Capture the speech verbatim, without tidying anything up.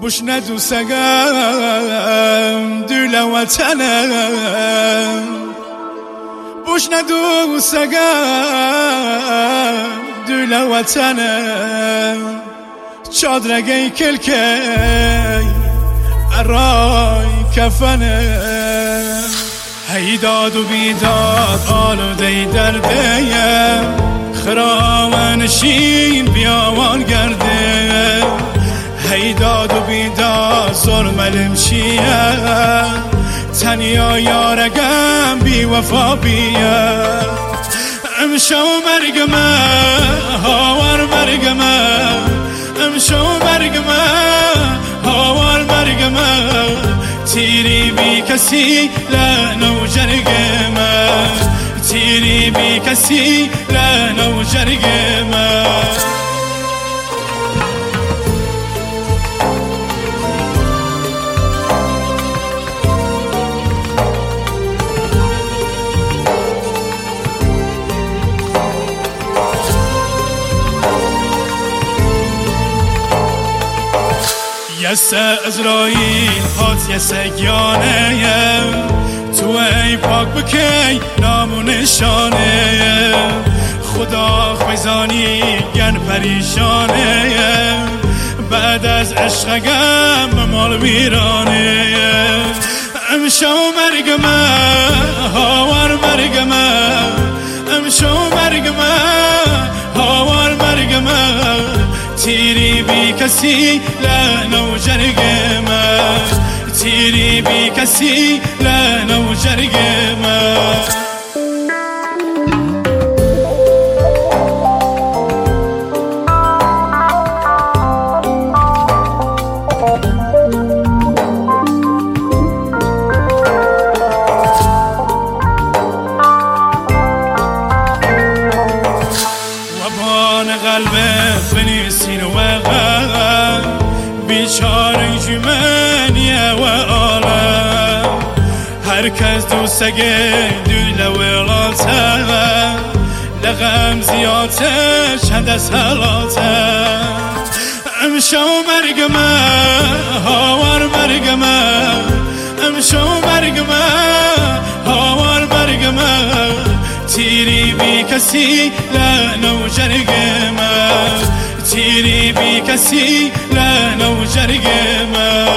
بوش ندوسگم دل وطنم بوش ندوسگم دل وطنم چادرگی کلکی برای کفنم هی داد و بیداد آلوده دردیم خرامنشین بیاوان گرده هی داد و بیداد ظلملم چیه تنیا یارگم بی وفا بیه امشو مرگمه هاور مرگمه امشو مرگمه هاور مرگمه تیری بی کسی لنو جرگمه تیری بی کسی لنو جرگمه یس ازرائیل هات یس گیانه تو ای پاک بکی نام و نشانه خدا خویزانی گن پریشانه بعد از عشقگم مال ویرانه امشو مرگمه هاور مرگمه امشو مرگمه هاور مرگمه تیری بی کسی لنو جرگمه تیری بی کسی لنو جرگمه قلبت بنیسین و غم بیچاره جمانیه و عالم هر کس دوستگه دوله ولاته لغم زیادش هده سلاته امشو مرگمه هاور مرگمه امشو مرگمه هاور مرگمه تیری بی کسی لنو جرگمه تیری بی کسی لنو جرگمه